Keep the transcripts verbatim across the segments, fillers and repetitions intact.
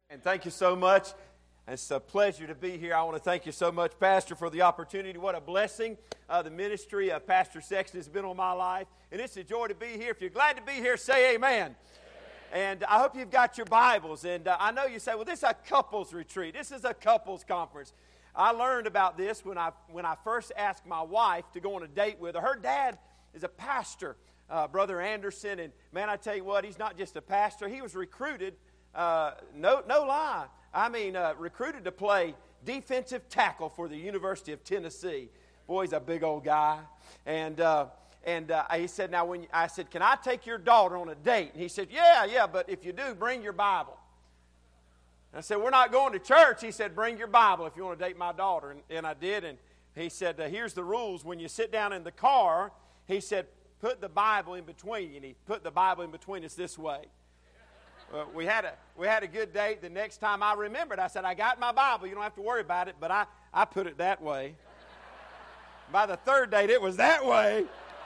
And thank you so much. It's a pleasure to be here. I want to thank you so much, Pastor, for the opportunity. What a blessing. Uh, the ministry of Pastor Sexton has been on my life. And it's a joy to be here. If you're glad to be here, say amen. Amen. And I hope you've got your Bibles. And uh, I know you say, well, this is a couples retreat. This is a couples conference. I learned about this when I when I first asked my wife to go on a date with her. Her dad is a pastor, uh, Brother Anderson. And man, I tell you what, he's not just a pastor. He was recruited, uh, no, no lie, I mean, uh, recruited to play defensive tackle for the University of Tennessee. Boy, he's a big old guy. And uh, and uh, he said, now, when you, I said, can I take your daughter on a date? And he said, yeah, yeah, but if you do, bring your Bible. And I said, we're not going to church. He said, bring your Bible if you want to date my daughter. And, and I did. And he said, uh, here's the rules. When you sit down in the car, he said, put the Bible in between. And he put the Bible in between us this way. Uh, we had a we had a good date. The next time I remembered, I said, I got my Bible. You don't have to worry about it. But I, I put it that way. By the third date, it was that way.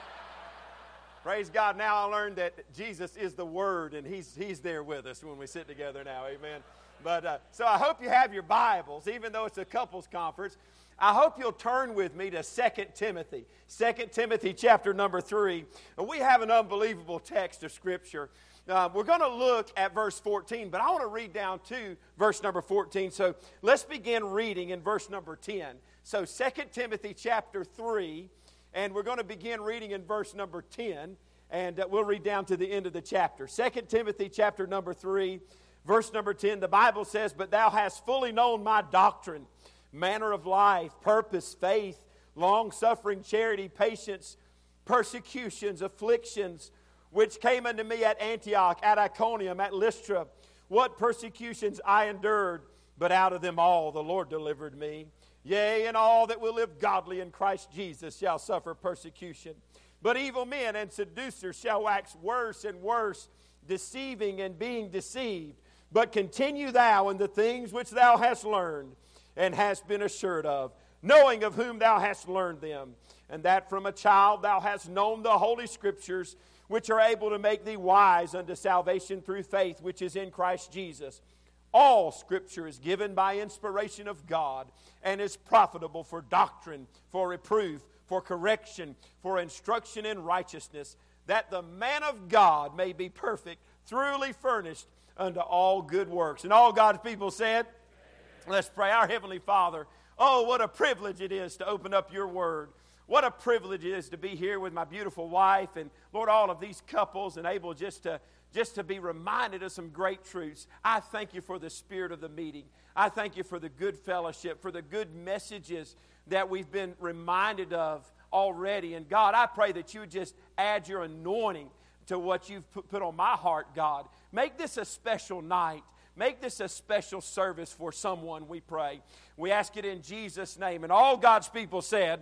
Praise God. Now I learned that Jesus is the Word, and He's He's there with us when we sit together now. Amen. But uh, so I hope you have your Bibles, even though it's a couples conference. I hope you'll turn with me to Second Timothy. Second Timothy chapter number three. We have an unbelievable text of Scripture. Uh, we're going to look at verse fourteen, but I want to read down to verse number fourteen. So let's begin reading in verse number ten. So Second Timothy chapter three, and we're going to begin reading in verse number ten, and uh, we'll read down to the end of the chapter. Second Timothy chapter number three, verse number ten, the Bible says, but thou hast fully known my doctrine, manner of life, purpose, faith, long-suffering, charity, patience, persecutions, afflictions, which came unto me at Antioch, at Iconium, at Lystra, what persecutions I endured, but out of them all the Lord delivered me. Yea, and all that will live godly in Christ Jesus shall suffer persecution. But evil men and seducers shall wax worse and worse, deceiving and being deceived. But continue thou in the things which thou hast learned, and hast been assured of, knowing of whom thou hast learned them, and that from a child thou hast known the Holy Scriptures, which are able to make thee wise unto salvation through faith which is in Christ Jesus. All Scripture is given by inspiration of God, and is profitable for doctrine, for reproof, for correction, for instruction in righteousness, that the man of God may be perfect, thoroughly furnished unto all good works. And all God's people said, let's pray. Our Heavenly Father, oh, what a privilege it is to open up your Word. What a privilege it is to be here with my beautiful wife and, Lord, all of these couples and able just to, just to be reminded of some great truths. I thank you for the spirit of the meeting. I thank you for the good fellowship, for the good messages that we've been reminded of already. And, God, I pray that you would just add your anointing to what you've put, put on my heart, God. Make this a special night. Make this a special service for someone, we pray. We ask it in Jesus' name. And all God's people said,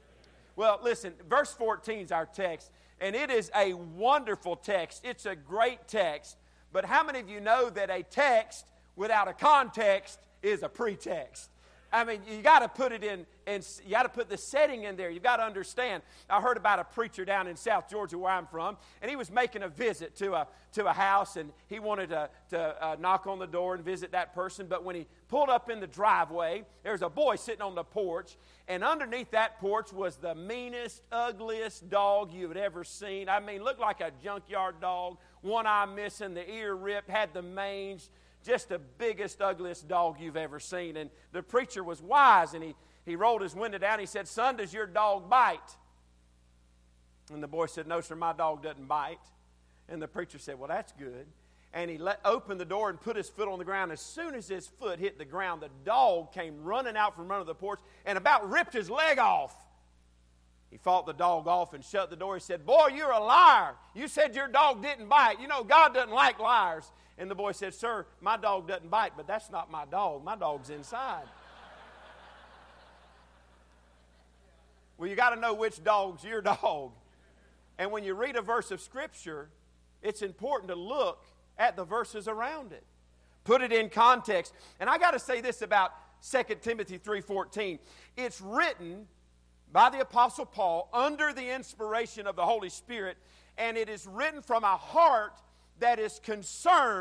well, listen, verse fourteen is our text, and it is a wonderful text. It's a great text. But how many of you know that a text without a context is a pretext? I mean, you got to put it in, and you got to put the setting in there. You got to understand. I heard about a preacher down in South Georgia, where I'm from, and he was making a visit to a to a house, and he wanted to to uh, knock on the door and visit that person. But when he pulled up in the driveway, there was a boy sitting on the porch, and underneath that porch was the meanest, ugliest dog you had ever seen. I mean, looked like a junkyard dog, one eye missing, the ear ripped, had the mange. Just the biggest, ugliest dog you've ever seen. And the preacher was wise, and he, he rolled his window down. He said, son, does your dog bite? And the boy said, no, sir, my dog doesn't bite. And the preacher said, well, that's good. And he let opened the door and put his foot on the ground. As soon as his foot hit the ground, the dog came running out from under the porch and about ripped his leg off. He fought the dog off and shut the door. He said, boy, you're a liar. You said your dog didn't bite. You know, God doesn't like liars. And the boy said, sir, my dog doesn't bite, but that's not my dog. My dog's inside. Well, you got to know which dog's your dog. And when you read a verse of Scripture, it's important to look at the verses around it. Put it in context. And I got to say this about Second Timothy three fourteen. It's written by the Apostle Paul under the inspiration of the Holy Spirit, and it is written from a heart that is concerned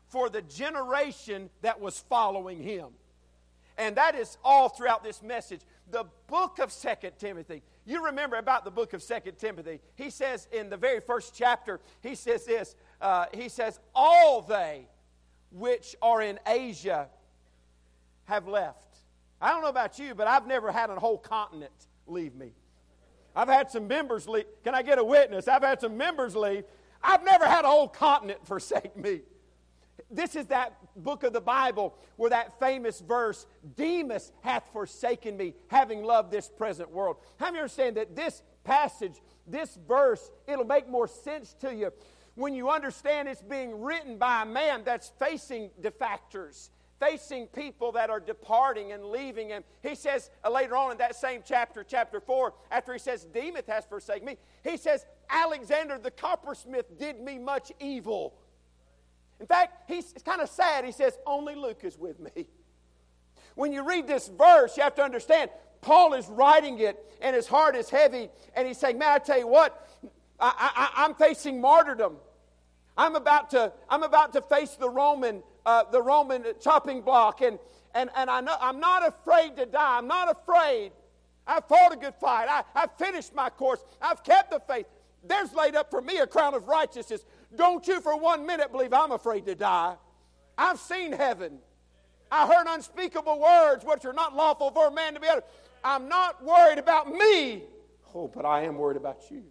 for the generation that was following him. And that is all throughout this message. The book of Second Timothy. You remember about the book of Second Timothy. He says in the very first chapter, he says this. Uh, he says, all they which are in Asia have left. I don't know about you, but I've never had a whole continent leave me. I've had some members leave. Can I get a witness? I've had some members leave. I've never had a whole continent forsake me. This is that book of the Bible where that famous verse, Demas hath forsaken me, having loved this present world. How many understand that this passage, this verse, it'll make more sense to you when you understand it's being written by a man that's facing defectors, facing people that are departing and leaving him. He says uh, later on in that same chapter, chapter four, after he says, Demas has forsaken me, he says, Alexander the coppersmith did me much evil. In fact, he's kind of sad. He says, only Luke is with me. When you read this verse, you have to understand, Paul is writing it, and his heart is heavy, and he's saying, man, I tell you what, I, I, I'm facing martyrdom. I'm about to, I'm about to face the Roman, uh, the Roman chopping block, and, and, and I know, I'm not afraid to die. I'm not afraid. I've fought a good fight. I, I've finished my course. I've kept the faith. There's laid up for me a crown of righteousness. Don't you for one minute believe I'm afraid to die. I've seen heaven. I heard unspeakable words which are not lawful for a man to be uttered. I'm not worried about me. Oh, but I am worried about you.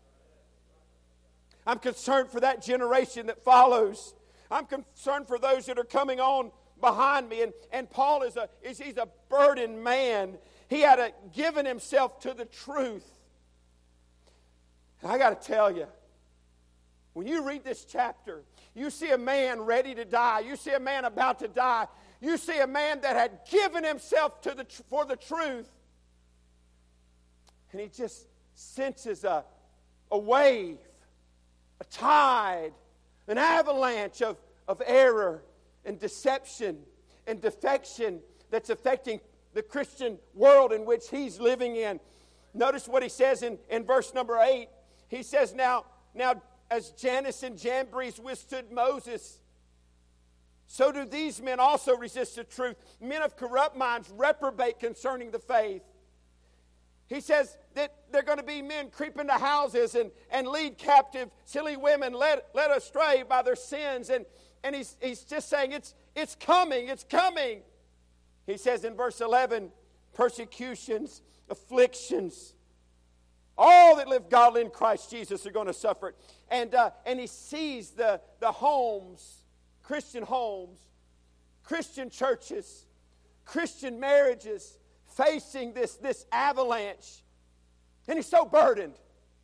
I'm concerned for that generation that follows. I'm concerned for those that are coming on behind me. And, and Paul is a is he's a burdened man. He had a, given himself to the truth. And I got to tell you, when you read this chapter, you see a man ready to die. You see a man about to die. You see a man that had given himself to the for the truth. And he just senses a, a wave, a tide, an avalanche of, of error and deception and defection that's affecting the Christian world in which he's living in. Notice what he says in, in verse number eight. He says, now, now, as Jannes and Jambres withstood Moses, so do these men also resist the truth. Men of corrupt minds reprobate concerning the faith. He says that they're going to be men creep into houses and, and lead captive silly women led, led astray by their sins. And, and he's, he's just saying it's, it's coming, it's coming. He says in verse eleven, persecutions, afflictions, all that live godly in Christ Jesus are going to suffer it. And, uh, and he sees the, the homes, Christian homes, Christian churches, Christian marriages facing this, this avalanche. And he's so burdened.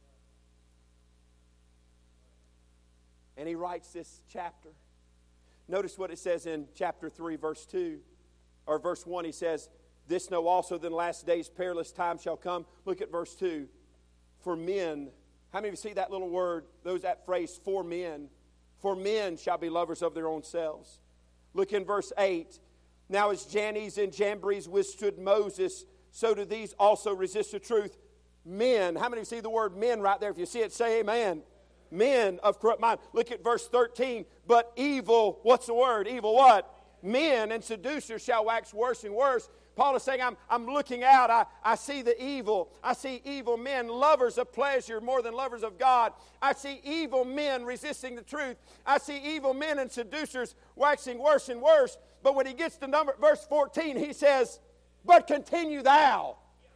And he writes this chapter. Notice what it says in chapter three, verse two. Or verse one, he says, this know also that in the last days perilous times shall come. Look at verse two. For men, how many of you see that little word, those that phrase, for men? For men shall be lovers of their own selves. Look in verse eight. Now as Jannes and Jambres withstood Moses, so do these also resist the truth. Men, how many of you see the word men right there? If you see it, say amen. Men of corrupt mind. Look at verse thirteen. But evil, what's the word? Evil what? Men and seducers shall wax worse and worse. Paul is saying, I'm, I'm looking out. I, I see the evil. I see evil men, lovers of pleasure more than lovers of God. I see evil men resisting the truth. I see evil men and seducers waxing worse and worse. But when he gets to number, verse fourteen, he says, but continue thou.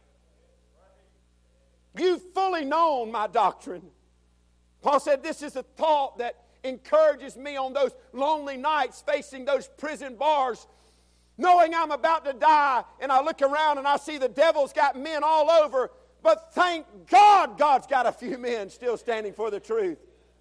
You've fully known my doctrine. Paul said, this is a thought that encourages me on those lonely nights facing those prison bars, knowing I'm about to die, and I look around and I see the devil's got men all over, but thank God God's got a few men still standing for the truth.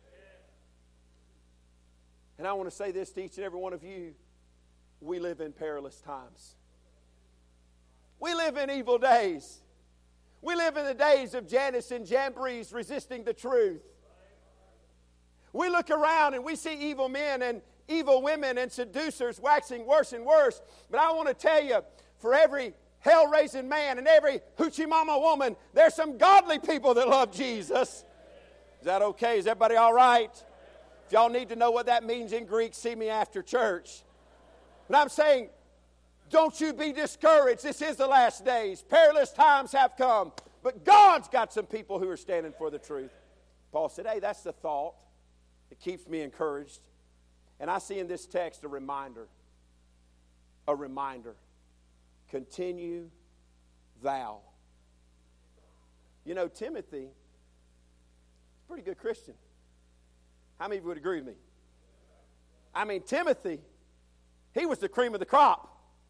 And I want to say this to each and every one of you. We live in perilous times. We live in evil days. We live in the days of Jannes and Jambres resisting the truth. We look around and we see evil men and evil women and seducers waxing worse and worse. But I want to tell you, for every hell-raising man and every hoochie mama woman, there's some godly people that love Jesus. Is that okay? Is everybody all right? If y'all need to know what that means in Greek, see me after church. But I'm saying, don't you be discouraged. This is the last days. Perilous times have come. But God's got some people who are standing for the truth. Paul said, hey, that's the thought. It keeps me encouraged. And I see in this text a reminder. A reminder. Continue thou. You know, Timothy, a pretty good Christian. How many of you would agree with me? I mean, Timothy, he was the cream of the crop.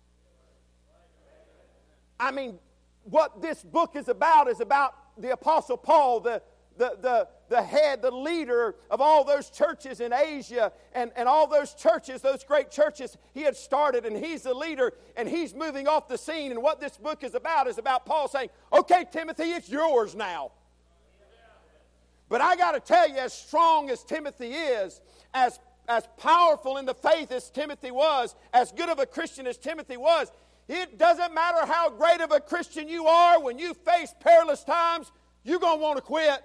I mean, what this book is about is about the Apostle Paul, the, the, the, the head, the leader of all those churches in Asia and, and all those churches, those great churches he had started, and he's the leader, and he's moving off the scene. And what this book is about is about Paul saying, okay, Timothy, it's yours now. But I got to tell you, as strong as Timothy is, as, as powerful in the faith as Timothy was, as good of a Christian as Timothy was, it doesn't matter how great of a Christian you are, when you face perilous times, you're going to want to quit.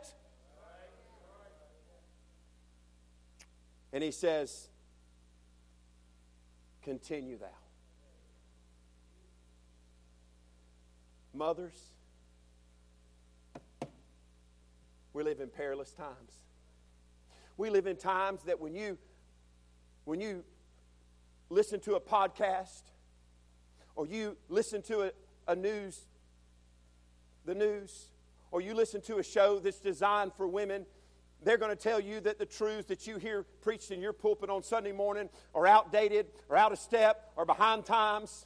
And he says, continue thou. Mothers, we live in perilous times. We live in times that when you, when you listen to a podcast, or you listen to a, a news, the news, or you listen to a show that's designed for women, they're going to tell you that the truths that you hear preached in your pulpit on Sunday morning are outdated, or out of step, or behind times.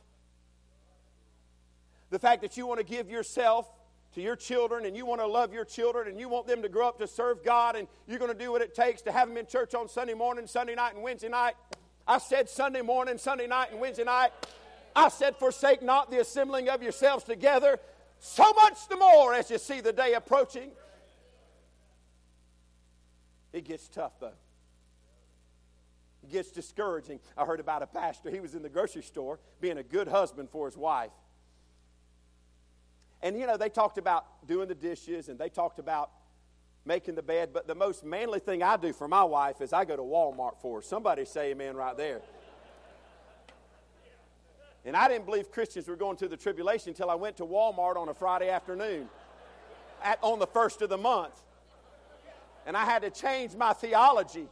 The fact that you want to give yourself to your children, and you want to love your children, and you want them to grow up to serve God, and you're going to do what it takes to have them in church on Sunday morning, Sunday night, and Wednesday night. I said Sunday morning, Sunday night, and Wednesday night. I said, forsake not the assembling of yourselves together, so much the more as you see the day approaching. It gets tough, though. It gets discouraging. I heard about a pastor. He was in the grocery store being a good husband for his wife. And, you know, they talked about doing the dishes, and they talked about making the bed. But the most manly thing I do for my wife is I go to Walmart for her. Somebody say amen right there. And I didn't believe Christians were going through the tribulation until I went to Walmart on a Friday afternoon at, on the first of the month. And I had to change my theology.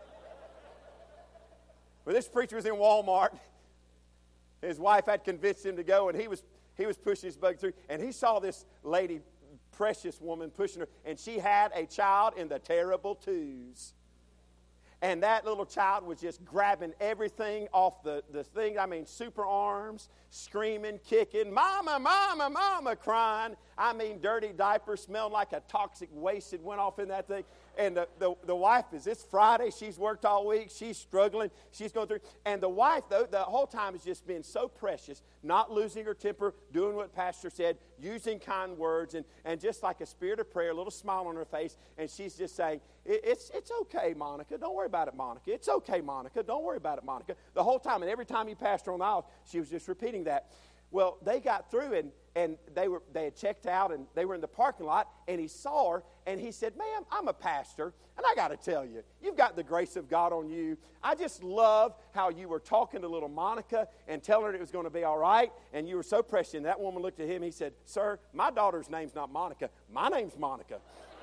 Well, this preacher was in Walmart. His wife had convinced him to go, and he was he was pushing his buggy through. And he saw this lady, precious woman, pushing her, and she had a child in the terrible twos. And that little child was just grabbing everything off the, the thing. I mean, super arms, screaming, kicking, mama, mama, mama, crying. I mean, dirty diapers, smelled like a toxic waste that went off in that thing. And the, the, the wife is, it's Friday. She's worked all week. She's struggling. She's going through. And the wife, though, the whole time is just being so precious, not losing her temper, doing what Pastor said, using kind words, and, and just like a spirit of prayer, a little smile on her face. And she's just saying, it, it's, it's okay, Monica. Don't worry about it, Monica. It's okay, Monica. Don't worry about it, Monica. The whole time. And every time he passed her on the aisle, she was just repeating that. Well, they got through, and, and they were they had checked out, and they were in the parking lot, and he saw her, and he said, ma'am, I'm a pastor, and I got to tell you, you've got the grace of God on you. I just love how you were talking to little Monica and telling her it was going to be all right, and you were so precious. And that woman looked at him, he said, sir, my daughter's name's not Monica. My name's Monica.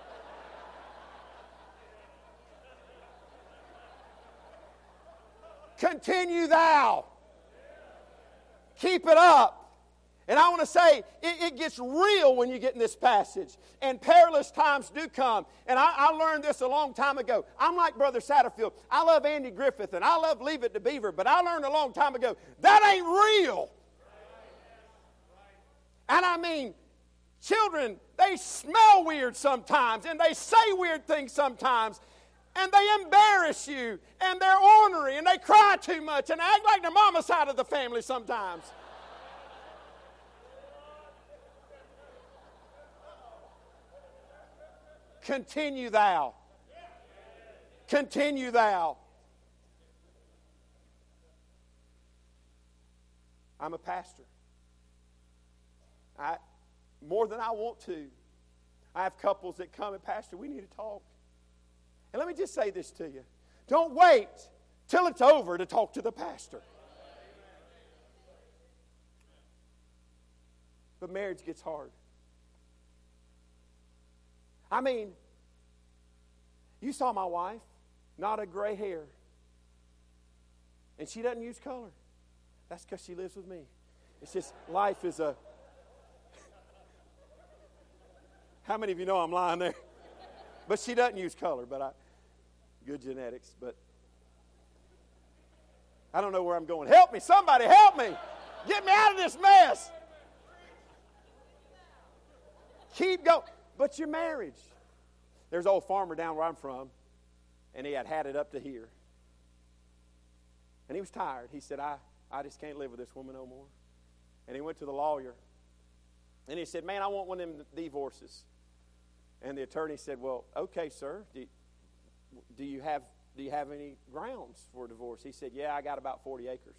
Continue thou. Keep it up. And I want to say, it, it gets real when you get in this passage. And perilous times do come. And I, I learned this a long time ago. I'm like Brother Satterfield. I love Andy Griffith, and I love Leave It to Beaver. But I learned a long time ago, that ain't real. And I mean, children, they smell weird sometimes, and they say weird things sometimes. And they embarrass you, and they're ornery, and they cry too much, and act like the mama side of the family sometimes. Continue thou. Continue thou. I'm a pastor. I, more than I want to. I have couples that come and, Pastor, we need to talk. And let me just say this to you. Don't wait till it's over to talk to the pastor. But marriage gets hard. I mean, you saw my wife, not a gray hair. And she doesn't use color. That's because she lives with me. It's just life is a... How many of you know I'm lying there? But she doesn't use color, but I... Good genetics, but... I don't know where I'm going. Help me, somebody help me. Get me out of this mess. Keep going. But your marriage. There's an old farmer down where I'm from, and he had had it up to here. And he was tired. He said, I, I just can't live with this woman no more. And he went to the lawyer. And he said, man, I want one of them divorces. And the attorney said, well, okay, sir. Do, do you have do you have any grounds for divorce? He said, yeah, I got about forty acres.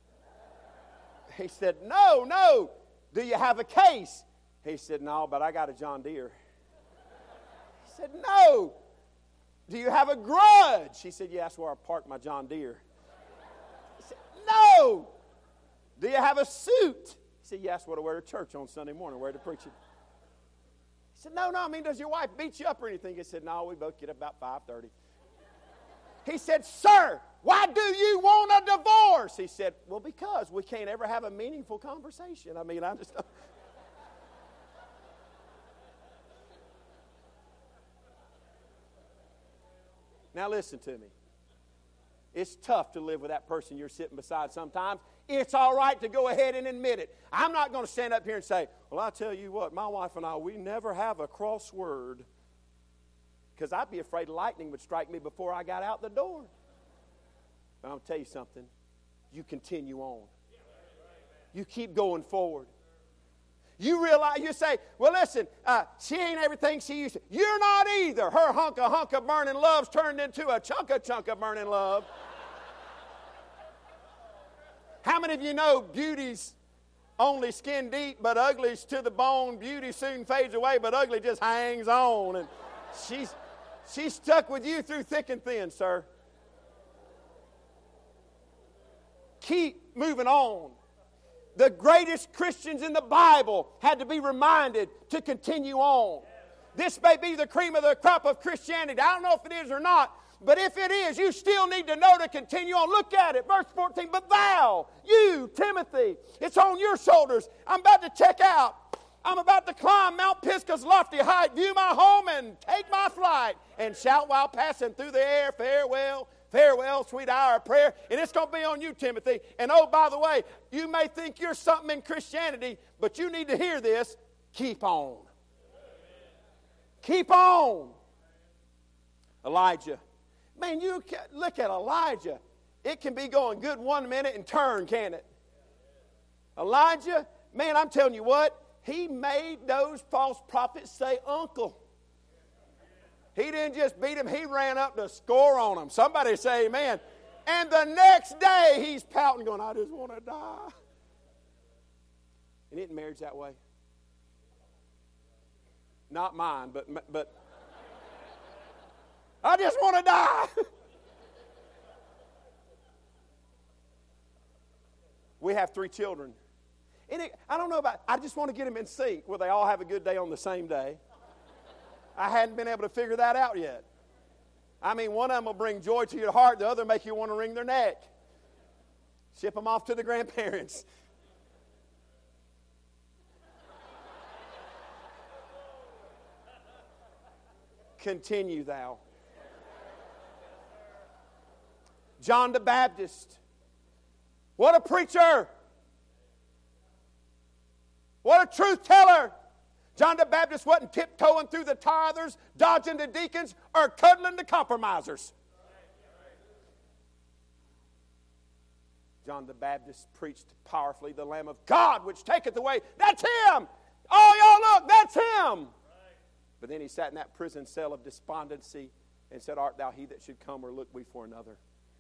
He said, no, no. Do you have a case? He said, no, but I got a John Deere. He said, no. Do you have a grudge? He said, yeah, that's where I parked my John Deere. He said, no. Do you have a suit? He said, yeah, that's what I wear to church on Sunday morning, where to preach it. He said, no, no, I mean, does your wife beat you up or anything? He said, no, we both get up about five thirty. He said, sir, why do you want a divorce? He said, well, because we can't ever have a meaningful conversation. I mean, I just... Now listen to me. It's tough to live with that person you're sitting beside sometimes. It's all right to go ahead and admit it. I'm not going to stand up here and say, well, I tell you what, my wife and I, we never have a crossword. Because I'd be afraid lightning would strike me before I got out the door. But I'll tell you something. You continue on. You keep going forward. You realize, you say, well, listen, uh, she ain't everything she used to. You're not either. Her hunk of hunk of burning love's turned into a chunk of chunk of burning love. How many of you know beauty's only skin deep, but ugly's to the bone? Beauty soon fades away, but ugly just hangs on. And she's, she's stuck with you through thick and thin, sir. Keep moving on. The greatest Christians in the Bible had to be reminded to continue on. This may be the cream of the crop of Christianity. I don't know if it is or not, but if it is, you still need to know to continue on. Look at it, verse fourteen. But thou, you, Timothy, it's on your shoulders. I'm about to check out. I'm about to climb Mount Pisgah's lofty height, view my home, and take my flight, and shout while passing through the air, farewell, farewell, sweet hour of prayer. And it's going to be on you, Timothy. And oh, by the way, you may think you're something in Christianity, but you need to hear this. Keep on. Keep on. Elijah. Man, you can, look at Elijah. It can be going good one minute and turn, can't it? Elijah, man, I'm telling you what. He made those false prophets say uncle. He didn't just beat him, he ran up to score on them. Somebody say amen. And the next day he's pouting going, I just want to die. And isn't marriage that way? Not mine, but, but I just want to die. We have three children. And it, I don't know about, I just want to get them in sync where they all have a good day on the same day. I hadn't been able to figure that out yet. I mean, one of them will bring joy to your heart. The other will make you want to wring their neck. Ship them off to the grandparents. Continue thou. John the Baptist. What a preacher. What a truth teller. John the Baptist wasn't tiptoeing through the tithers, dodging the deacons, or cuddling the compromisers. John the Baptist preached powerfully the Lamb of God, which taketh away. That's him. Oh, y'all look, that's him. But then he sat in that prison cell of despondency and said, art thou he that should come, or look we for another?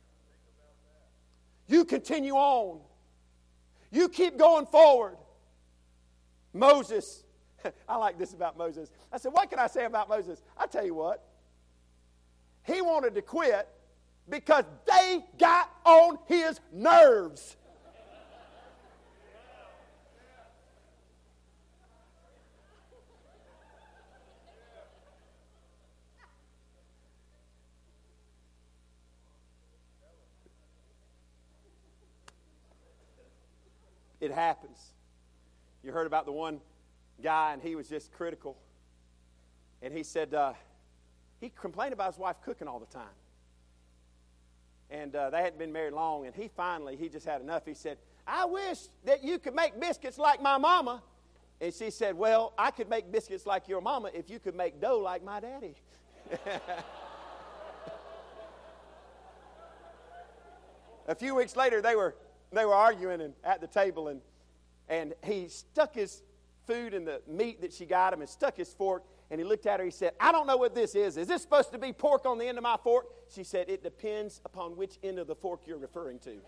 You continue on. You keep going forward. Moses. I like this about Moses. I said, what can I say about Moses? I tell you what. He wanted to quit, because they got on his nerves. It happens. You heard about the one guy, and he was just critical. And he said, uh, he complained about his wife cooking all the time. And uh, they hadn't been married long, and he finally, he just had enough. He said, I wish that you could make biscuits like my mama. And she said, well, I could make biscuits like your mama if you could make dough like my daddy. A few weeks later, they were they were arguing and at the table, and and he stuck his food in the meat that she got him and stuck his fork, and he looked at her. He said, I don't know what this is. Is this supposed to be pork on the end of my fork? She said, it depends upon which end of the fork you're referring to.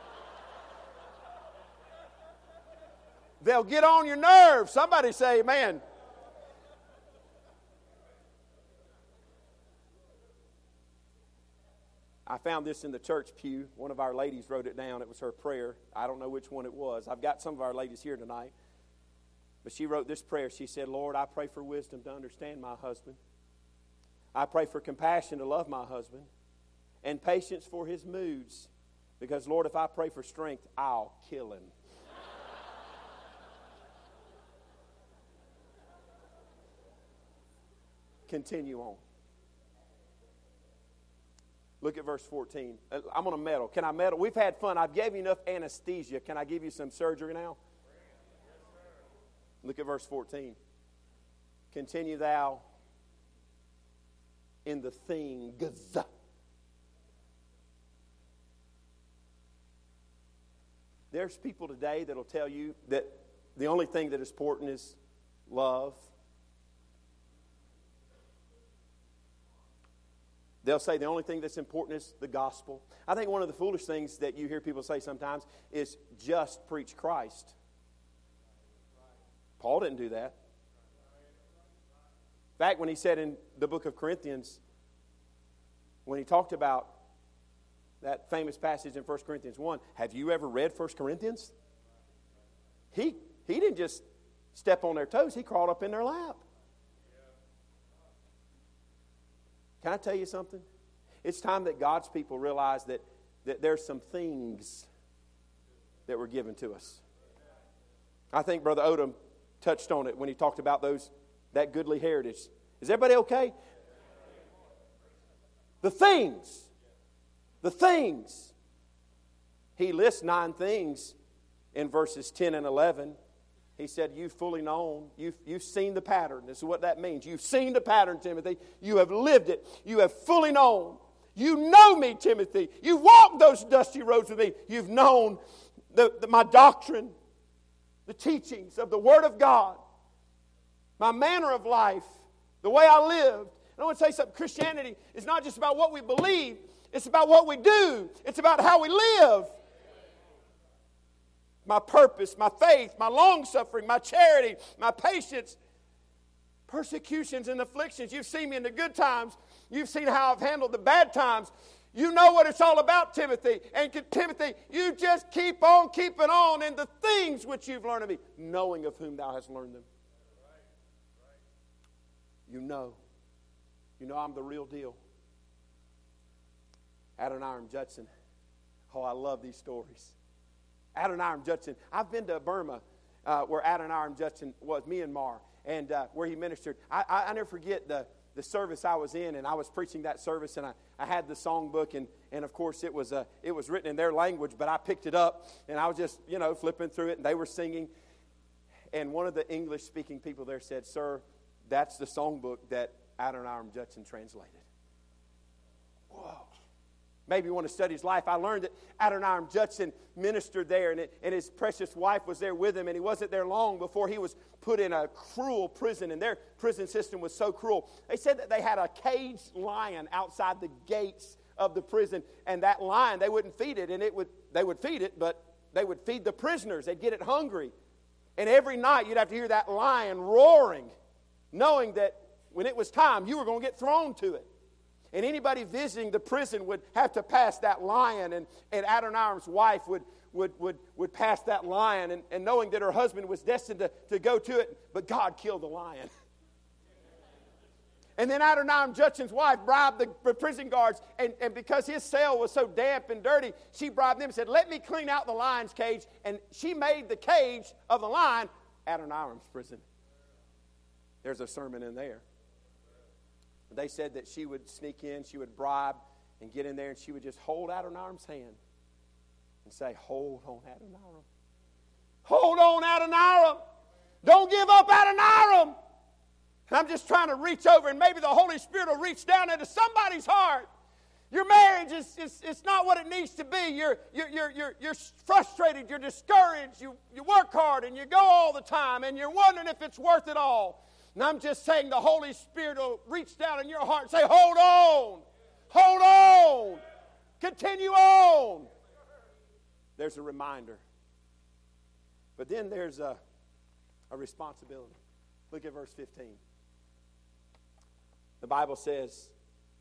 They'll get on your nerves. Somebody say amen. I found this in the church pew. One of our ladies wrote it down. It was her prayer. I don't know which one it was. I've got some of our ladies here tonight. But she wrote this prayer. She said, Lord, I pray for wisdom to understand my husband. I pray for compassion to love my husband. And patience for his moods. Because, Lord, if I pray for strength, I'll kill him. Continue on. Look at verse fourteen. I'm going to meddle. Can I meddle? We've had fun. I've gave you enough anesthesia. Can I give you some surgery now? Look at verse fourteen. Continue thou in the things. There's people today that will tell you that the only thing that is important is love. They'll say the only thing that's important is the gospel. I think one of the foolish things that you hear people say sometimes is just preach Christ. Paul didn't do that. In fact, when he said in the book of Corinthians, when he talked about that famous passage in First Corinthians one, have you ever read First Corinthians? He, he didn't just step on their toes. He crawled up in their lap. Can I tell you something? It's time that God's people realize that, that there's some things that were given to us. I think Brother Odom touched on it when he talked about those that goodly heritage. Is everybody okay? The things. The things. He lists nine things in verses ten and eleven. He said, you've fully known, you've, you've seen the pattern. This is what that means. You've seen the pattern, Timothy. You have lived it. You have fully known. You know me, Timothy. You walked those dusty roads with me. You've known the, the, my doctrine, the teachings of the Word of God, my manner of life, the way I lived. And I want to say something. Christianity is not just about what we believe. It's about what we do. It's about how we live. My purpose, my faith, my long-suffering, my charity, my patience, persecutions and afflictions. You've seen me in the good times. You've seen how I've handled the bad times. You know what it's all about, Timothy. And Timothy, you just keep on keeping on in the things which you've learned of me, knowing of whom thou hast learned them. You know. You know I'm the real deal. Adoniram Judson. Oh, I love these stories. Adoniram Judson. I've been to Burma, uh, where Adoniram Judson was, Myanmar, and uh, where he ministered. I, I, I never forget the, the service I was in, and I was preaching that service, and I, I had the songbook, and, and of course it was uh, it was written in their language, but I picked it up, and I was just, you know, flipping through it, and they were singing. And one of the English-speaking people there said, sir, that's the songbook that Adoniram Judson translated. Whoa. Maybe you want to study his life. I learned that Adoniram Judson ministered there, and, it, and his precious wife was there with him, and he wasn't there long before he was put in a cruel prison, and their prison system was so cruel. They said that they had a caged lion outside the gates of the prison, and that lion, they wouldn't feed it, and it would they would feed it, but they would feed the prisoners. They'd get it hungry. And every night you'd have to hear that lion roaring, knowing that when it was time, you were going to get thrown to it. And anybody visiting the prison would have to pass that lion, and, and Adoniram's wife would, would, would, would pass that lion, and, and knowing that her husband was destined to, to go to it, but God killed the lion. And then Adoniram Judson's wife bribed the prison guards, and, and because his cell was so damp and dirty, she bribed them and said, let me clean out the lion's cage. And she made the cage of the lion Adoniram's prison. There's a sermon in there. They said that she would sneak in, she would bribe and get in there, and she would just hold Adoniram's hand and say, hold on, Adoniram. Hold on, Adoniram. Don't give up, Adoniram. And I'm just trying to reach over, and maybe the Holy Spirit will reach down into somebody's heart. Your marriage is, is it's not what it needs to be. You're, you're, you're, you're, you're frustrated. You're discouraged. You, you work hard, and you go all the time, and you're wondering if it's worth it all. And I'm just saying the Holy Spirit will reach down in your heart and say, hold on. Hold on. Continue on. There's a reminder. But then there's a, a responsibility. Look at verse fifteen. The Bible says,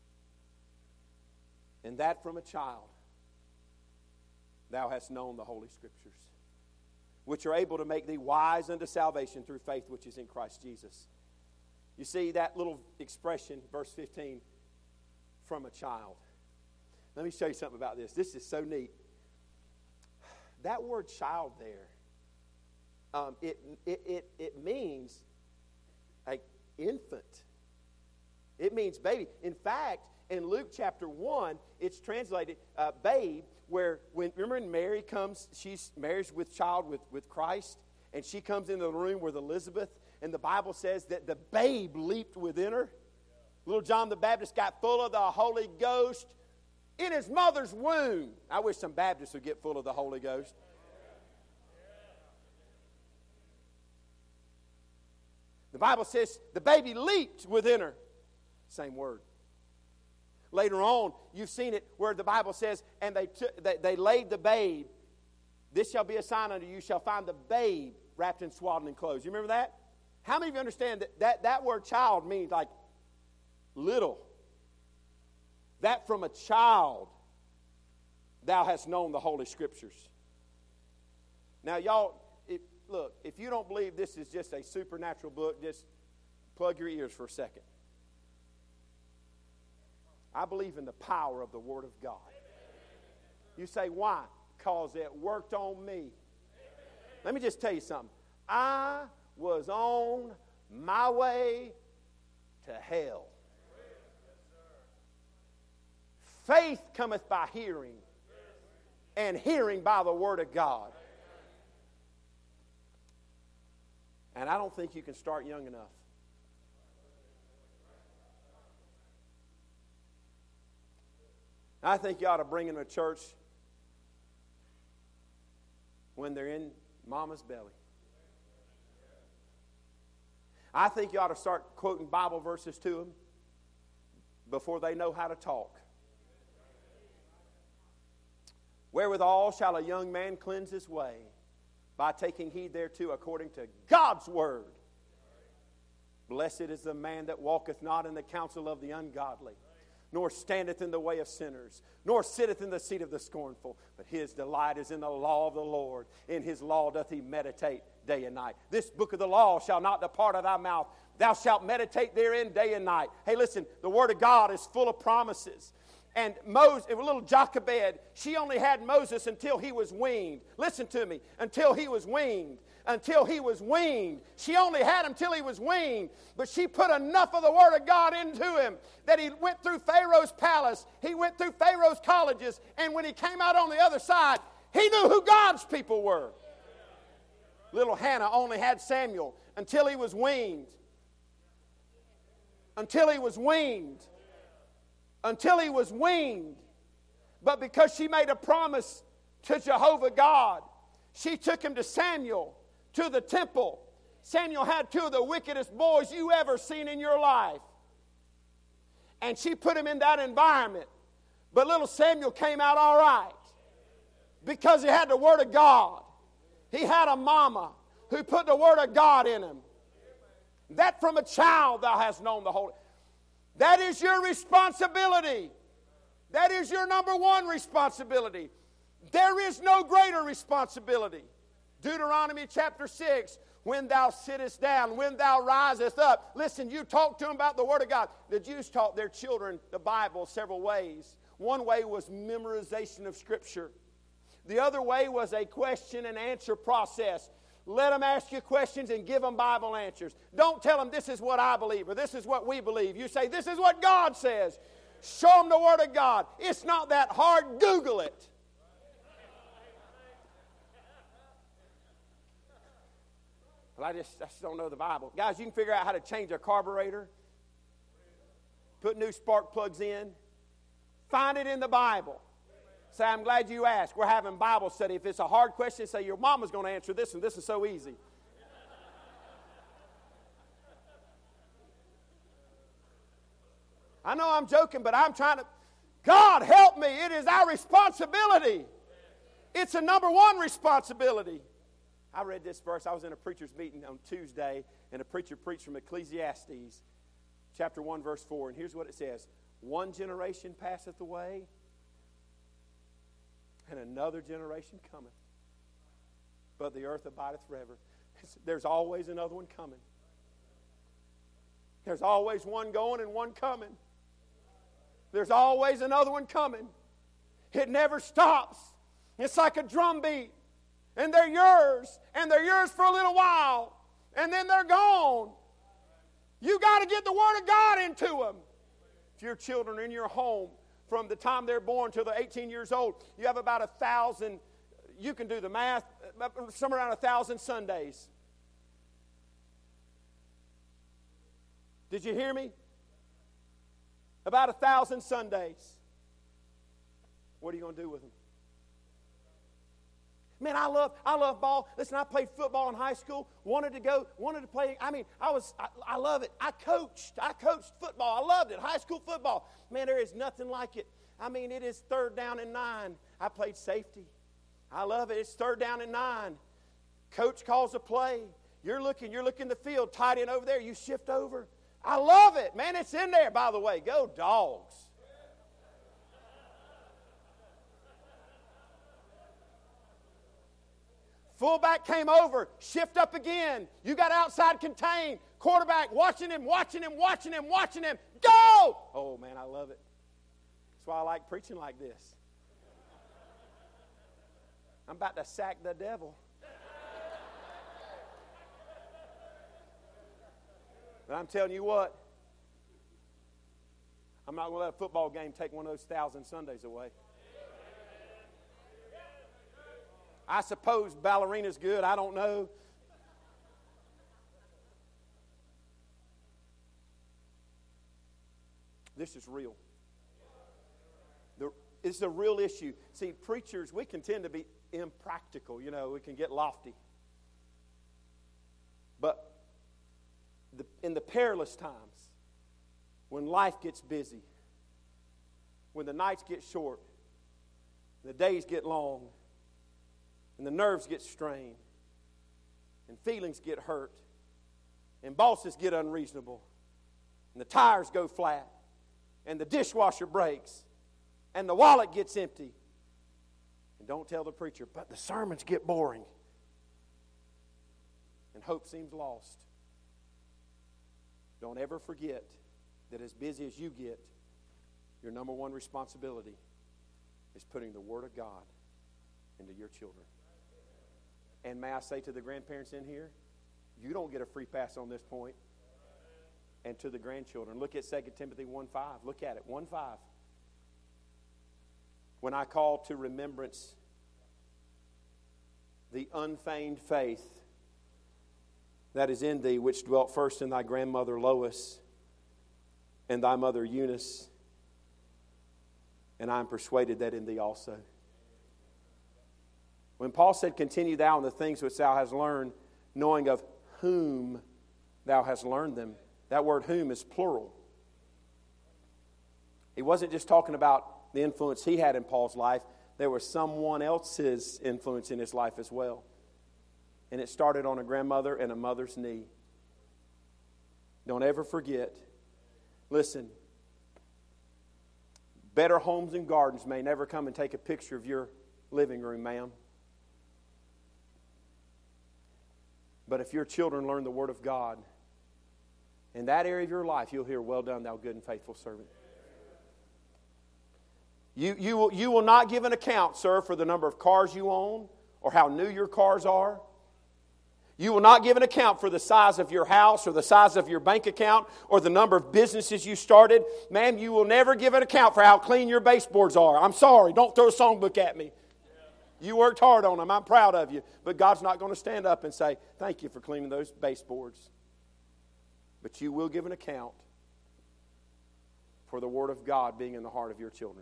and that from a child thou hast known the Holy Scriptures, which are able to make thee wise unto salvation through faith which is in Christ Jesus. You see that little expression, verse fifteen, from a child. Let me show you something about this. This is so neat. That word child there, um, it, it, it, it means like infant. It means baby. In fact, in Luke chapter one, it's translated uh, babe, where, when remember when Mary comes, she's married with child with, with Christ, and she comes into the room with Elizabeth, and the Bible says that the babe leaped within her. Little John the Baptist got full of the Holy Ghost in his mother's womb. I wish some Baptists would get full of the Holy Ghost. The Bible says the baby leaped within her. Same word. Later on, you've seen it where the Bible says, and they, took, they, they laid the babe. This shall be a sign unto you. You shall find the babe wrapped in swaddling clothes. You remember that? How many of you understand that that, that word child means like little? That from a child thou hast known the Holy Scriptures. Now, y'all, if, look, if you don't believe this is just a supernatural book, just plug your ears for a second. I believe in the power of the Word of God. You say, why? Because it worked on me. Let me just tell you something. I was on my way to hell. Faith cometh by hearing, and hearing by the Word of God. And I don't think you can start young enough. I think you ought to bring them to church when they're in mama's belly. I think you ought to start quoting Bible verses to them before they know how to talk. Wherewithal shall a young man cleanse his way? By taking heed thereto according to God's word. Blessed is the man that walketh not in the counsel of the ungodly, nor standeth in the way of sinners, nor sitteth in the seat of the scornful. But his delight is in the law of the Lord. In his law doth he meditate day and night. This book of the law shall not depart out of thy mouth. Thou shalt meditate therein day and night. Hey, listen, the word of God is full of promises. And Moses, little Jochebed, she only had Moses until he was weaned. Listen to me, until he was weaned. Until he was weaned. She only had him till he was weaned. But she put enough of the Word of God into him that he went through Pharaoh's palace. He went through Pharaoh's colleges. And when he came out on the other side, he knew who God's people were. Little Hannah only had Samuel until he was weaned. Until he was weaned. Until he was weaned. But because she made a promise to Jehovah God, she took him to Samuel, to the temple. Samuel had two of the wickedest boys you ever seen in your life. And she put him in that environment. But little Samuel came out all right. Because he had the Word of God. He had a mama who put the Word of God in him. That from a child thou hast known the Holy. That is your responsibility. That is your number one responsibility. There is no greater responsibility. Deuteronomy chapter six, when thou sittest down, when thou risest up. Listen, you talk to them about the Word of God. The Jews taught their children the Bible several ways. One way was memorization of Scripture. The other way was a question and answer process. Let them ask you questions and give them Bible answers. Don't tell them this is what I believe or this is what we believe. You say this is what God says. Show them the Word of God. It's not that hard. Google it. Well, I just, I just don't know the Bible. Guys, you can figure out how to change a carburetor, put new spark plugs in. Find it in the Bible. Say, I'm glad you asked. We're having Bible study. If it's a hard question, say, your mama's going to answer this one. This is so easy. I know I'm joking, but I'm trying to. God help me. It is our responsibility. It's a number one responsibility. I read this verse. I was in a preacher's meeting on Tuesday, and a preacher preached from Ecclesiastes, chapter one, verse four. And here's what it says. One generation passeth away, and another generation cometh. But the earth abideth forever. There's always another one coming. There's always one going and one coming. There's always another one coming. It never stops. It's like a drum beat. And they're yours. And they're yours for a little while. And then they're gone. You got to get the Word of God into them. If your children are in your home from the time they're born till they're eighteen years old, you have about a thousand, you can do the math, somewhere around a thousand Sundays. Did you hear me? About a thousand Sundays. What are you going to do with them? Man, I love I love ball. Listen, I played football in high school. Wanted to go, wanted to play. I mean, I was I, I love it. I coached. I coached football. I loved it. High school football. Man, there is nothing like it. I mean, it is third down and nine. I played safety. I love it. It's third down and nine. Coach calls a play. You're looking, you're looking the field, tight end over there. You shift over. I love it. Man, it's in there, by the way. Go Dogs. Fullback came over, shift up again. You got outside contain. Quarterback watching him, watching him, watching him, watching him. Go! Oh, man, I love it. That's why I like preaching like this. I'm about to sack the devil. But I'm telling you what, I'm not going to let a football game take one of those thousand Sundays away. I suppose ballerina's good. I don't know. This is real. The, it's a real issue. See, preachers, we can tend to be impractical. You know, we can get lofty. But the, in the perilous times, when life gets busy, when the nights get short, the days get long, and the nerves get strained, and feelings get hurt, and bosses get unreasonable, and the tires go flat, and the dishwasher breaks, and the wallet gets empty. And don't tell the preacher, but the sermons get boring, and hope seems lost. Don't ever forget that as busy as you get, your number one responsibility is putting the Word of God into your children. And may I say to the grandparents in here, you don't get a free pass on this point. And to the grandchildren, look at Second Timothy one five. Look at it, one five. When I call to remembrance the unfeigned faith that is in thee, which dwelt first in thy grandmother Lois and thy mother Eunice, and I am persuaded that in thee also. When Paul said, continue thou in the things which thou hast learned, knowing of whom thou hast learned them, that word whom is plural. He wasn't just talking about the influence he had in Paul's life. There was someone else's influence in his life as well. And it started on a grandmother and a mother's knee. Don't ever forget. Listen, Better Homes and Gardens may never come and take a picture of your living room, ma'am. But if your children learn the Word of God, in that area of your life, you'll hear, "Well done, thou good and faithful servant." You, you, will, you will not give an account, sir, for the number of cars you own or how new your cars are. You will not give an account for the size of your house or the size of your bank account or the number of businesses you started. Ma'am, you will never give an account for how clean your baseboards are. I'm sorry, don't throw a songbook at me. You worked hard on them. I'm proud of you. But God's not going to stand up and say, "Thank you for cleaning those baseboards." But you will give an account for the Word of God being in the heart of your children.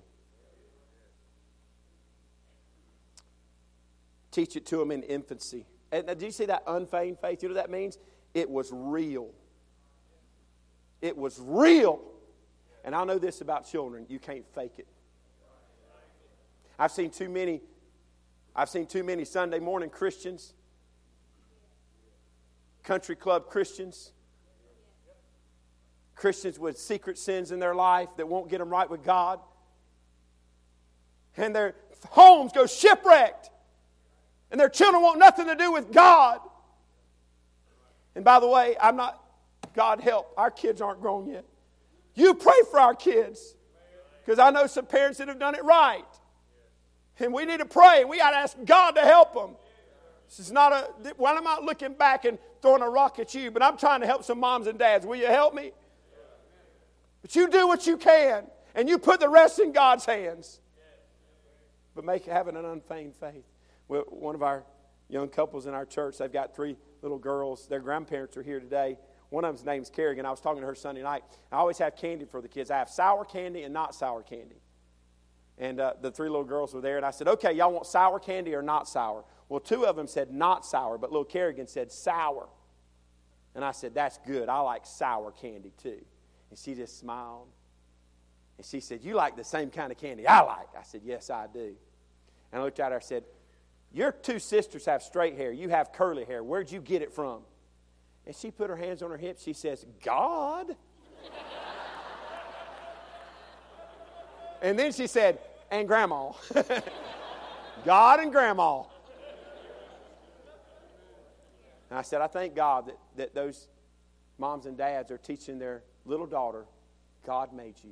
Teach it to them in infancy. And do you see that unfeigned faith? You know what that means? It was real. It was real. And I know this about children. You can't fake it. I've seen too many, I've seen too many Sunday morning Christians, country club Christians, Christians with secret sins in their life that won't get them right with God. And their homes go shipwrecked. And their children want nothing to do with God. And by the way, I'm not, God help, our kids aren't grown yet. You pray for our kids. Because I know some parents that have done it right. And we need to pray. We got to ask God to help them. This is not a, well, I'm not looking back and throwing a rock at you, but I'm trying to help some moms and dads. Will you help me? But you do what you can. And you put the rest in God's hands. But make having an unfeigned faith. Well, one of our young couples in our church, they've got three little girls. Their grandparents are here today. One of them's name's Kerrigan. I was talking to her Sunday night. I always have candy for the kids. I have sour candy and not sour candy. And uh, the three little girls were there, and I said, "Okay, y'all want sour candy or not sour?" Well, two of them said not sour, but little Kerrigan said sour. And I said, "That's good. I like sour candy too." And she just smiled. And she said, "You like the same kind of candy I like?" I said, "Yes, I do." And I looked at her and said, "Your two sisters have straight hair. You have curly hair. Where'd you get it from?" And she put her hands on her hips. She says, "God." And then she said, "And Grandma." God and Grandma. And I said, I thank God that, that those moms and dads are teaching their little daughter, God made you.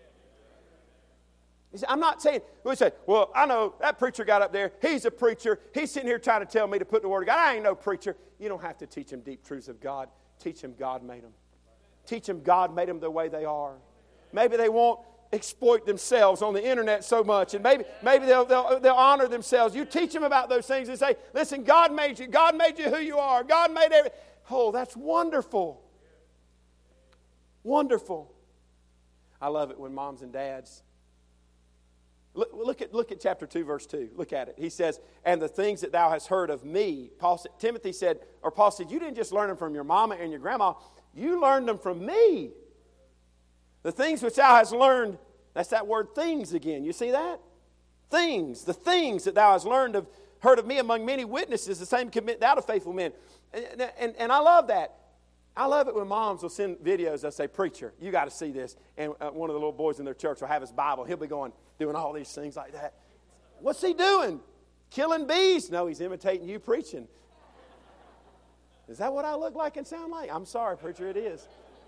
I'm not saying, we say, "Well, I know that preacher got up there. He's a preacher. He's sitting here trying to tell me to put the Word of God. I ain't no preacher." You don't have to teach them deep truths of God. Teach them God made them. Teach them God made them the way they are. Maybe they won't exploit themselves on the internet so much, and maybe maybe they'll, they'll, they'll honor themselves. You teach them about those things and say, "Listen, God made you. God made you who you are. God made everything." Oh, that's wonderful. Wonderful. I love it when moms and dads Look, look at look at chapter two, verse two. Look at it. He says, "And the things that thou hast heard of me." Paul said, Timothy said, or Paul said, "You didn't just learn them from your mama and your grandma. You learned them from me. The things which thou hast learned," that's that word "things" again. You see that? Things. The things that thou hast learned of, heard of me among many witnesses, the same commit thou to faithful men. And, and, and I love that. I love it when moms will send videos. They'll say, "Preacher, you got to see this." And uh, one of the little boys in their church will have his Bible. He'll be going, doing all these things like that. What's he doing? Killing bees? No, he's imitating you preaching. Is that what I look like and sound like? I'm sorry, preacher, it is.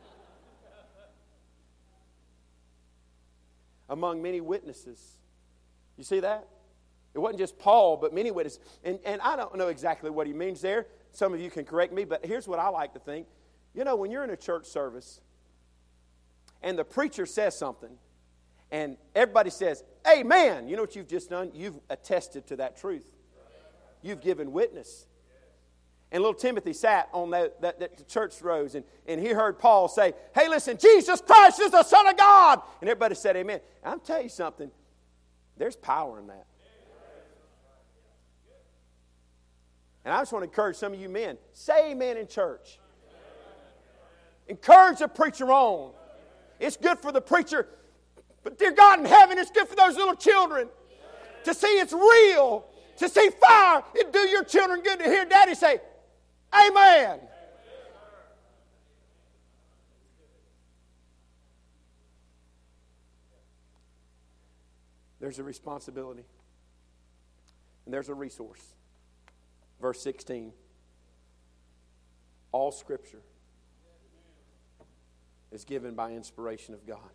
Among many witnesses. You see that? It wasn't just Paul, but many witnesses. And, and I don't know exactly what he means there. Some of you can correct me, but here's what I like to think. You know, when you're in a church service and the preacher says something and everybody says, "Amen," you know what you've just done? You've attested to that truth. You've given witness. And little Timothy sat on that, that, that church rows and, and he heard Paul say, "Hey, listen, Jesus Christ is the Son of God." And everybody said amen. And I'll tell you something. There's power in that. And I just want to encourage some of you men, say amen in church. Encourage the preacher on. It's good for the preacher, but dear God in heaven, it's good for those little children to see it's real, to see fire. It do your children good to hear Daddy say, "Amen." there's a responsibility. And there's a resource. Verse sixteen. All Scripture is given by inspiration of God.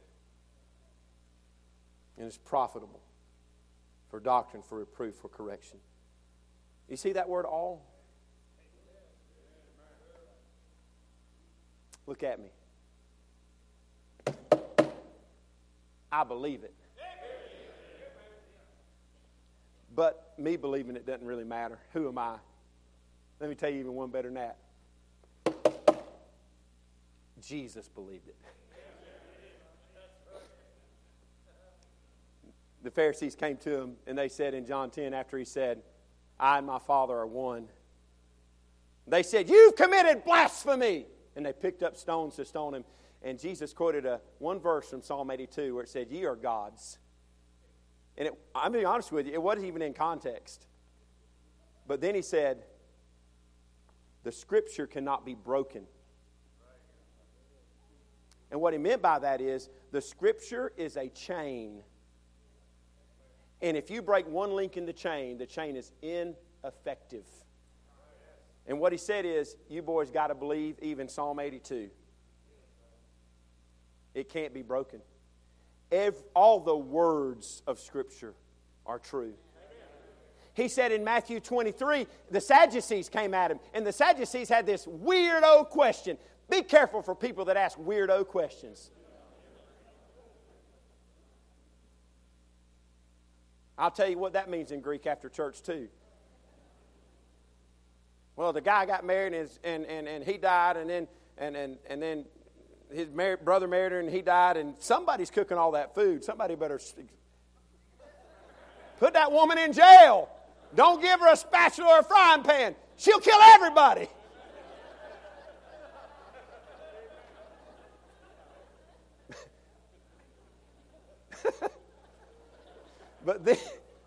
And is profitable for doctrine, for reproof, for correction. You see that word all? Look at me. I believe it. But me believing it doesn't really matter. Who am I? Let me tell you even one better than that. Jesus believed it. The Pharisees came to him and they said in John ten, after he said, I and my Father are one, they said, you've committed blasphemy! And they picked up stones to stone him. And Jesus quoted a one verse from Psalm eighty-two where it said, ye are gods. And it, I'm being honest with you, it wasn't even in context. But then he said, the Scripture cannot be broken. And what he meant by that is, the Scripture is a chain. And if you break one link in the chain, the chain is ineffective. And what he said is, you boys got to believe even Psalm eighty-two. It can't be broken. Every, all the words of Scripture are true. He said in Matthew twenty-three, the Sadducees came at him. And the Sadducees had this weirdo question. Be careful for people that ask weirdo questions. I'll tell you what that means in Greek after church too. Well, the guy got married and, and, and, and he died, and then and, and, and then his married, brother married her and he died, and somebody's cooking all that food. Somebody better put that woman in jail. Don't give her a spatula or a frying pan. She'll kill everybody. But then,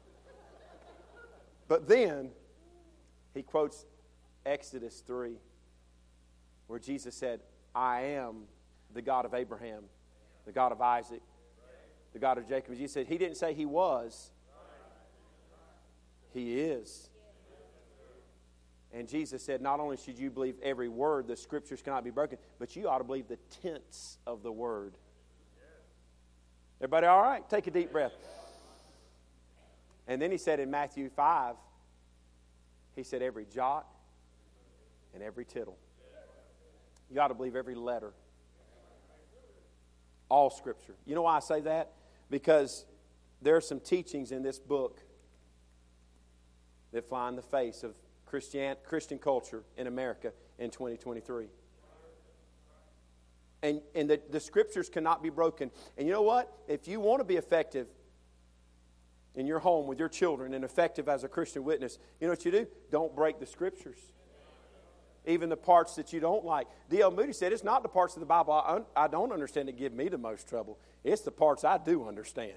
but then, he quotes Exodus three, where Jesus said, I am the God of Abraham, the God of Isaac, the God of Jacob. Jesus said, he didn't say he was. He is. And Jesus said, not only should you believe every word, the Scriptures cannot be broken, but you ought to believe the tense of the word. Everybody all right? Take a deep breath. And then he said in Matthew five, he said every jot and every tittle. You ought to believe every letter. All Scripture. You know why I say that? Because there are some teachings in this book that fly in the face of Christian, Christian culture in America in twenty twenty-three. And, and the, the Scriptures cannot be broken. And you know what? If you want to be effective in your home with your children and effective as a Christian witness, you know what you do? Don't break the Scriptures. Even the parts that you don't like. D L Moody said, it's not the parts of the Bible I, un- I don't understand that give me the most trouble. It's the parts I do understand.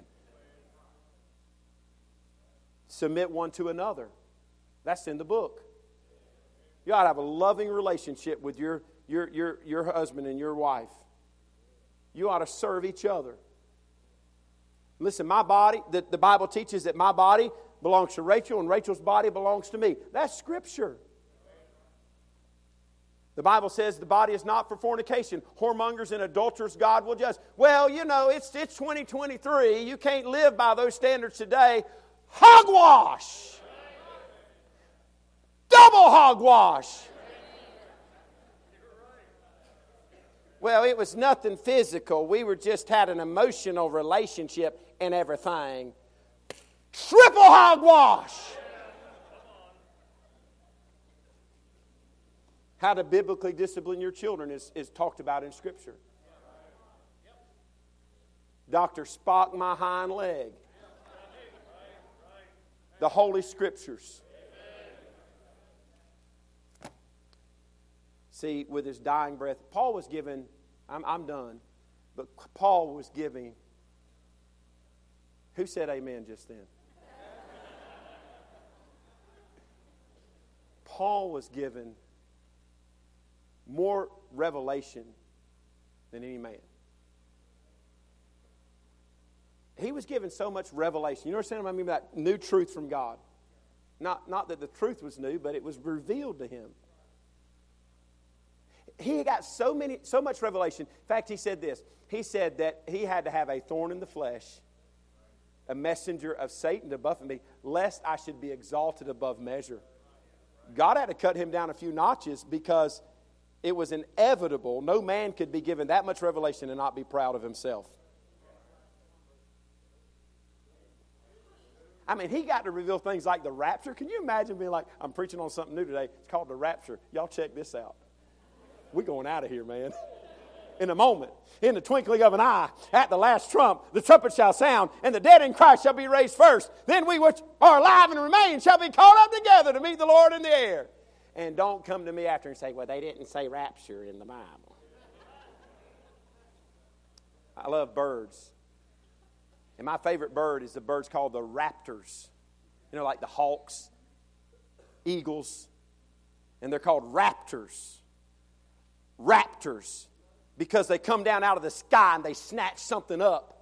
Submit one to another. That's in the book. You ought to have a loving relationship with your, your, your, your husband and your wife. You ought to serve each other. Listen, my body, the, the Bible teaches that my body belongs to Rachel and Rachel's body belongs to me. That's Scripture. The Bible says the body is not for fornication. Whoremongers and adulterers God will judge. Well, you know, it's, it's twenty twenty-three. You can't live by those standards today. Hogwash! Double hogwash! Well, it was nothing physical. We were just had an emotional relationship and everything. Triple hogwash! How to biblically discipline your children is, is talked about in Scripture. Doctor Spock my hind leg. The Holy Scriptures. See, with his dying breath, Paul was given, I'm, I'm done, but Paul was giving, who said amen just then? Paul was given more revelation than any man. he was given so much revelation. You understand what I mean by that? New truth from God. Not, not that the truth was new, but it was revealed to him. He got so many, so much revelation. In fact, he said this. He said that he had to have a thorn in the flesh, a messenger of Satan to buffet me, lest I should be exalted above measure. God had to cut him down a few notches because it was inevitable. No man could be given that much revelation and not be proud of himself. I mean, he got to reveal things like the rapture. Can you imagine being like, I'm preaching on something new today. It's called the rapture. Y'all check this out. We're going out of here, man. In a moment, in the twinkling of an eye, at the last trump, the trumpet shall sound, and the dead in Christ shall be raised first. Then we which are alive and remain shall be caught up together to meet the Lord in the air. And don't come to me after and say, well, they didn't say rapture in the Bible. I love birds. And my favorite bird is the birds called the raptors. You know, like the hawks, eagles, and they're called raptors. Raptors. Because they come down out of the sky and they snatch something up.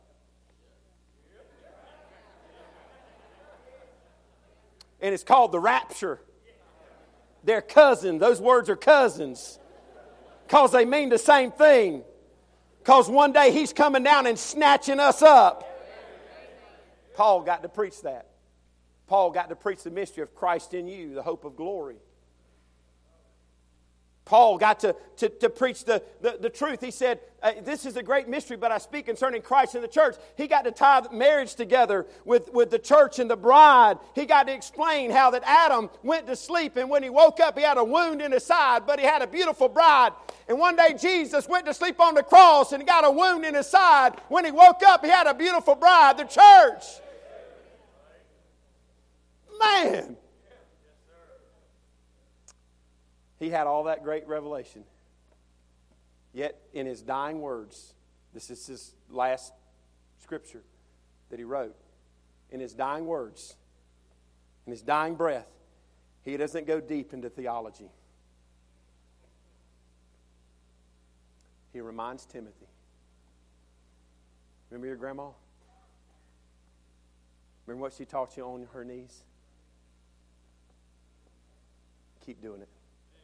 And it's called the rapture. They're cousins. Those words are cousins. Because they mean the same thing. Because one day he's coming down and snatching us up. Paul got to preach that. Paul got to preach the mystery of Christ in you, the hope of glory. Paul got to, to, to preach the, the, the truth. He said, uh, this is a great mystery, but I speak concerning Christ and the church. He got to tie marriage together with, with the church and the bride. He got to explain how that Adam went to sleep, and when he woke up, he had a wound in his side, but he had a beautiful bride. And one day Jesus went to sleep on the cross and got a wound in his side. When he woke up, he had a beautiful bride, the church. Man. He had all that great revelation. Yet in his dying words, this is his last scripture that he wrote. In his dying words, in his dying breath, he doesn't go deep into theology. He reminds Timothy. Remember your grandma? Remember what she taught you on her knees? Keep doing it.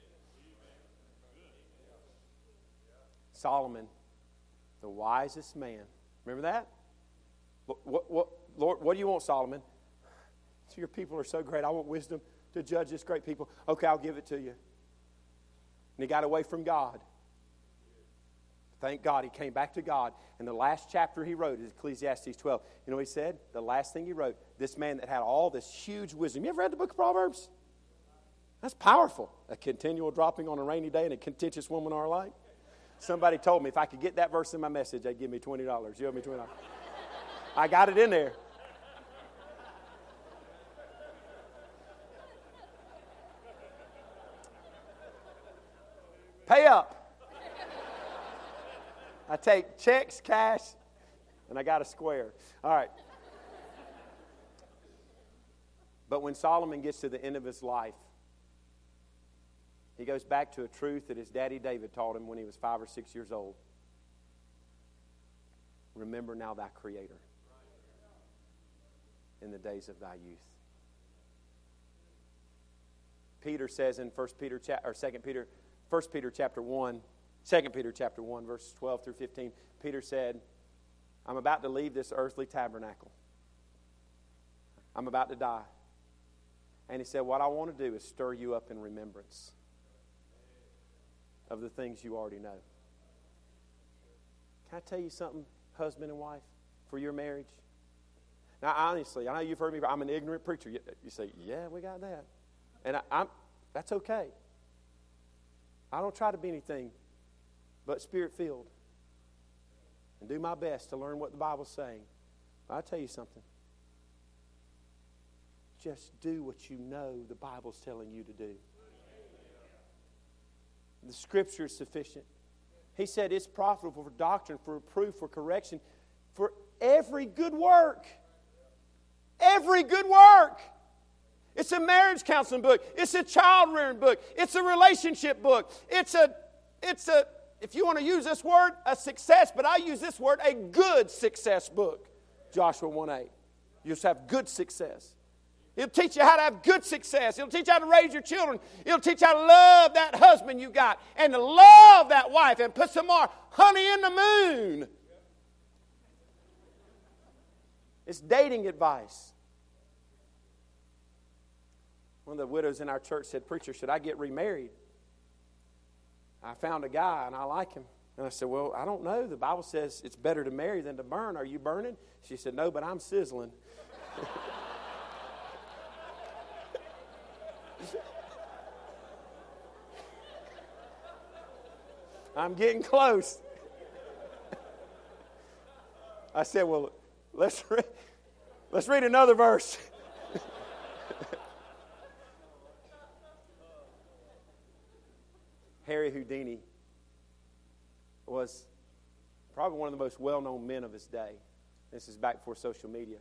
Solomon, the wisest man. Remember that? What, what, what, Lord, what do you want, Solomon? So your people are so great. I want wisdom to judge this great people. Okay, I'll give it to you. And he got away from God. Thank God he came back to God. And the last chapter he wrote is Ecclesiastes twelve. You know what he said? The last thing he wrote, this man that had all this huge wisdom. You ever read the book of Proverbs? That's powerful. A continual dropping on a rainy day and a contentious woman are alike. Somebody told me if I could get that verse in my message, they'd give me twenty dollars. You owe me twenty dollars. I got it in there. Pay up. I take checks, cash, and I got a square. All right. But when Solomon gets to the end of his life, he goes back to a truth that his daddy David taught him when he was five or six years old. Remember now thy Creator in the days of thy youth. Peter says in First Peter cha- or Second Peter, First Peter chapter one, Second Peter chapter one, verses twelve through fifteen. Peter said, "I'm about to leave this earthly tabernacle. I'm about to die." And he said, "What I want to do is stir you up in remembrance of the things you already know." Can I tell you something, husband and wife, for your marriage? Now, honestly, I know you've heard me, but I'm an ignorant preacher. You say, yeah, we got that. And I, I'm, that's okay. I don't try to be anything but Spirit-filled and do my best to learn what the Bible's saying. I'll tell you something. Just do what you know the Bible's telling you to do. The Scripture is sufficient. He said it's profitable for doctrine, for reproof, for correction, for every good work. Every good work. It's a marriage counseling book. It's a child rearing book. It's a relationship book. It's a, it's a, if you want to use this word, a success, but I use this word, a good success book. Joshua one eight. You'll just have good success. It'll teach you how to have good success. It'll teach you how to raise your children. It'll teach you how to love that husband you got and to love that wife and put some more honey in the moon. It's dating advice. One of the widows in our church said, "Preacher, should I get remarried? I found a guy and I like him." And I said, "Well, I don't know. The Bible says it's better to marry than to burn. Are you burning?" She said, "No, but I'm sizzling." I'm getting close. I said, "Well, let's read, let's read another verse." Harry Houdini was probably one of the most well-known men of his day. This is back before social media.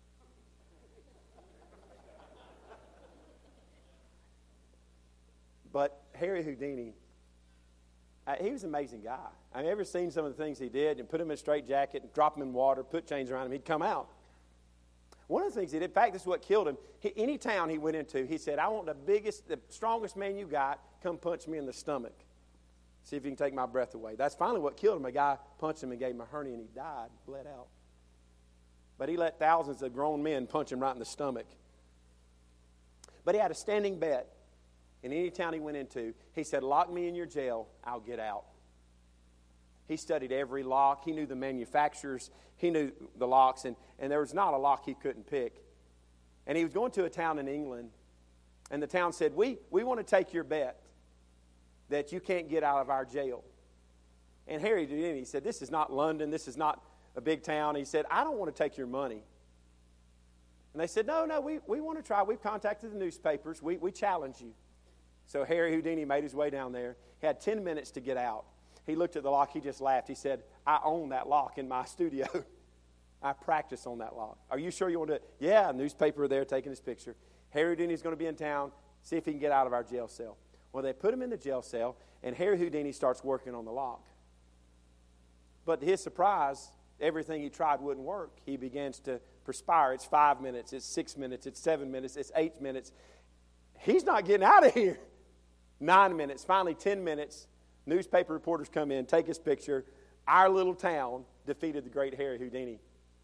But Harry Houdini, uh, he was an amazing guy. I've ever seen some of the things he did, and put him in a straitjacket and drop him in water, put chains around him, he'd come out. One of the things he did, in fact, this is what killed him. He, any town he went into, he said, "I want the biggest, the strongest man you got, come punch me in the stomach. See if you can take my breath away." That's finally what killed him. A guy punched him and gave him a hernia, and he died, bled out. But he let thousands of grown men punch him right in the stomach. But he had a standing bet. In any town he went into, he said, "Lock me in your jail, I'll get out." He studied every lock. He knew the manufacturers. He knew the locks, and, and there was not a lock he couldn't pick. And he was going to a town in England, and the town said, we, we want to take your bet that you can't get out of our jail. And Harry did. He said, "This is not London. This is not a big town." He said, "I don't want to take your money." And they said, no, no, we, we want to try. We've contacted the newspapers. We, we challenge you." So Harry Houdini made his way down there. He had ten minutes to get out. He looked at the lock. He just laughed. He said, "I own that lock in my studio. I practice on that lock. Are you sure you want to?" "Yeah." Newspaper there taking his picture. Harry Houdini's going to be in town. See if he can get out of our jail cell. Well, they put him in the jail cell, and Harry Houdini starts working on the lock. But to his surprise, everything he tried wouldn't work. He begins to perspire. It's five minutes. It's six minutes. It's seven minutes. It's eight minutes. He's not getting out of here. Nine minutes. Finally, ten minutes. Newspaper reporters come in, take his picture. Our little town defeated the great Harry Houdini.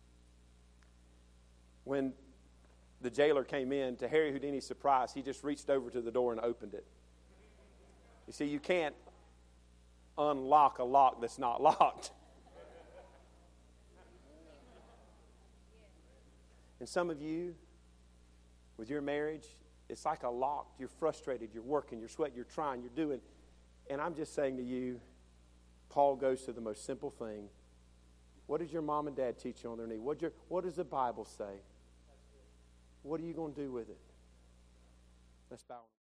When the jailer came in, to Harry Houdini's surprise, he just reached over to the door and opened it. You see, you can't unlock a lock that's not locked. And some of you, with your marriage, it's like a lock. You're frustrated, you're working, you're sweating, you're trying, you're doing. And I'm just saying to you, Paul goes to the most simple thing. What did your mom and dad teach you on their knee? What, your, what does the Bible say? What are you going to do with it? Let's bow.